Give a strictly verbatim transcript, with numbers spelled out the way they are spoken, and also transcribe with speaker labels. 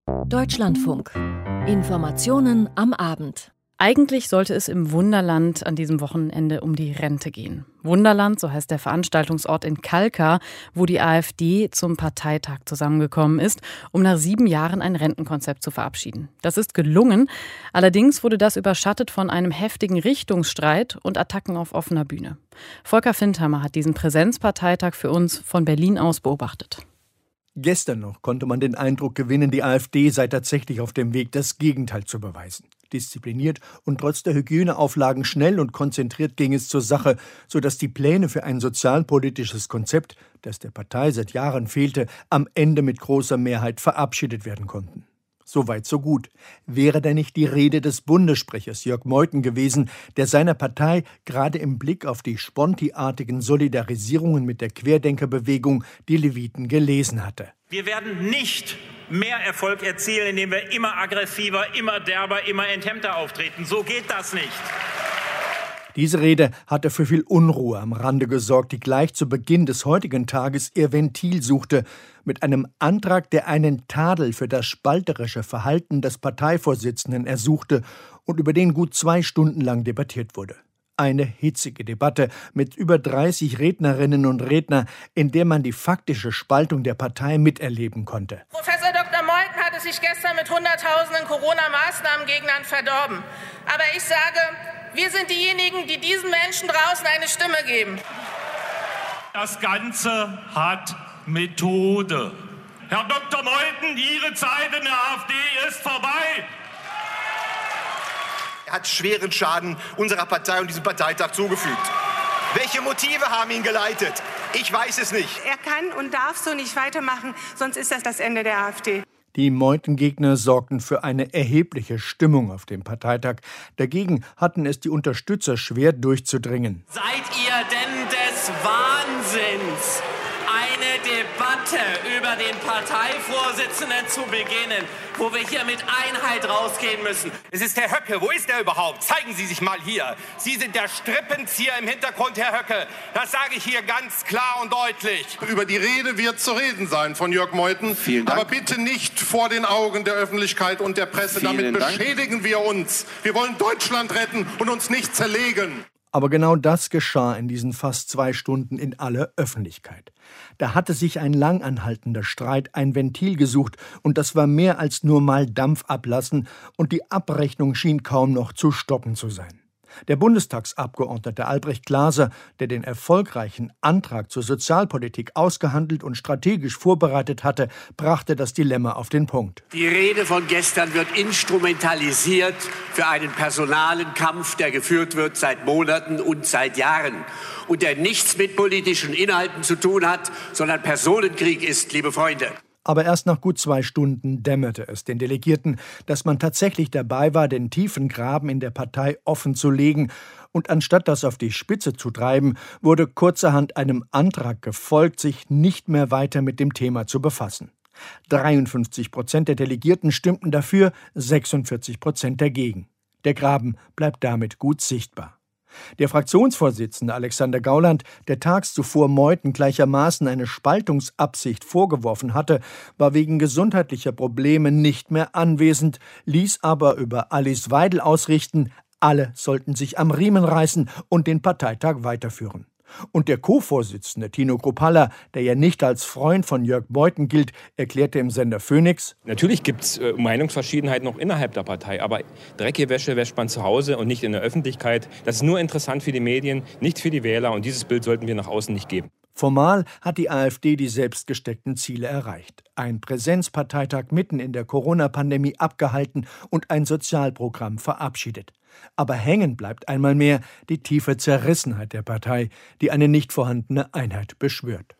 Speaker 1: Deutschlandfunk. Informationen am Abend.
Speaker 2: Eigentlich sollte es im Wunderland an diesem Wochenende um die Rente gehen. Wunderland, so heißt der Veranstaltungsort in Kalkar, wo die AfD zum Parteitag zusammengekommen ist, um nach sieben Jahren ein Rentenkonzept zu verabschieden. Das ist gelungen. Allerdings wurde das überschattet von einem heftigen Richtungsstreit und Attacken auf offener Bühne. Volker Findhammer hat diesen Präsenzparteitag für uns von Berlin aus beobachtet.
Speaker 3: Gestern noch konnte man den Eindruck gewinnen, die AfD sei tatsächlich auf dem Weg, das Gegenteil zu beweisen. Diszipliniert und trotz der Hygieneauflagen schnell und konzentriert ging es zur Sache, sodass die Pläne für ein sozialpolitisches Konzept, das der Partei seit Jahren fehlte, am Ende mit großer Mehrheit verabschiedet werden konnten. Soweit so gut. Wäre denn nicht die Rede des Bundessprechers Jörg Meuthen gewesen, der seiner Partei gerade im Blick auf die Sponti-artigen Solidarisierungen mit der Querdenkerbewegung die Leviten gelesen hatte.
Speaker 4: Wir werden nicht mehr Erfolg erzielen, indem wir immer aggressiver, immer derber, immer enthemmter auftreten. So geht das nicht.
Speaker 3: Diese Rede hatte für viel Unruhe am Rande gesorgt, die gleich zu Beginn des heutigen Tages ihr Ventil suchte, mit einem Antrag, der einen Tadel für das spalterische Verhalten des Parteivorsitzenden ersuchte und über den gut zwei Stunden lang debattiert wurde. Eine hitzige Debatte mit über dreißig Rednerinnen und Rednern, in der man die faktische Spaltung der Partei miterleben konnte.
Speaker 5: Professor Doktor Meuthen hatte sich gestern mit Hunderttausenden Corona-Maßnahmengegnern verdorben. Aber ich sage, wir sind diejenigen, die diesen Menschen draußen eine Stimme geben.
Speaker 6: Das Ganze hat Methode. Herr Doktor Meuthen, Ihre Zeit in der AfD ist vorbei.
Speaker 7: Er hat schweren Schaden unserer Partei und diesem Parteitag zugefügt. Welche Motive haben ihn geleitet? Ich weiß es nicht.
Speaker 8: Er kann und darf so nicht weitermachen, sonst ist das das Ende der AfD.
Speaker 3: Die Meuthen-Gegner sorgten für eine erhebliche Stimmung auf dem Parteitag. Dagegen hatten es die Unterstützer schwer durchzudringen.
Speaker 9: Seid ihr denn des Wahnsinns, eine Debatte über den Parteivorsitzenden zu beginnen, wo wir hier mit Einheit rausgehen müssen?
Speaker 10: Es ist Herr Höcke. Wo ist er überhaupt? Zeigen Sie sich mal hier. Sie sind der Strippenzieher im Hintergrund, Herr Höcke. Das sage ich hier ganz klar und deutlich.
Speaker 11: Über die Rede wird zu reden sein von Jörg Meuthen.
Speaker 10: Vielen Dank.
Speaker 11: Aber bitte nicht vor den Augen der Öffentlichkeit und der Presse.
Speaker 10: Vielen
Speaker 11: Damit
Speaker 10: Dank.
Speaker 11: beschädigen wir uns. Wir wollen Deutschland retten und uns nicht zerlegen.
Speaker 3: Aber genau das geschah in diesen fast zwei Stunden in aller Öffentlichkeit. Da hatte sich ein lang anhaltender Streit ein Ventil gesucht und das war mehr als nur mal Dampf ablassen und die Abrechnung schien kaum noch zu stoppen zu sein. Der Bundestagsabgeordnete Albrecht Glaser, der den erfolgreichen Antrag zur Sozialpolitik ausgehandelt und strategisch vorbereitet hatte, brachte das Dilemma auf den Punkt.
Speaker 12: Die Rede von gestern wird instrumentalisiert für einen personalen Kampf, der geführt wird seit Monaten und seit Jahren und der nichts mit politischen Inhalten zu tun hat, sondern Personenkrieg ist, liebe Freunde.
Speaker 3: Aber erst nach gut zwei Stunden dämmerte es den Delegierten, dass man tatsächlich dabei war, den tiefen Graben in der Partei offen zu legen. Und anstatt das auf die Spitze zu treiben, wurde kurzerhand einem Antrag gefolgt, sich nicht mehr weiter mit dem Thema zu befassen. dreiundfünfzig Prozent der Delegierten stimmten dafür, sechsundvierzig Prozent dagegen. Der Graben bleibt damit gut sichtbar. Der Fraktionsvorsitzende Alexander Gauland, der tags zuvor Meuthen gleichermaßen eine Spaltungsabsicht vorgeworfen hatte, war wegen gesundheitlicher Probleme nicht mehr anwesend, ließ aber über Alice Weidel ausrichten, alle sollten sich am Riemen reißen und den Parteitag weiterführen. Und der Co-Vorsitzende Tino Kruppalla, der ja nicht als Freund von Jörg Meuthen gilt, erklärte im Sender Phoenix:
Speaker 13: Natürlich gibt es äh, Meinungsverschiedenheiten noch innerhalb der Partei, aber dreckige Wäsche wäscht man zu Hause und nicht in der Öffentlichkeit. Das ist nur interessant für die Medien, nicht für die Wähler und dieses Bild sollten wir nach außen nicht geben.
Speaker 3: Formal hat die AfD die selbstgesteckten Ziele erreicht. Ein Präsenzparteitag mitten in der Corona-Pandemie abgehalten und ein Sozialprogramm verabschiedet. Aber hängen bleibt einmal mehr die tiefe Zerrissenheit der Partei, die eine nicht vorhandene Einheit beschwört.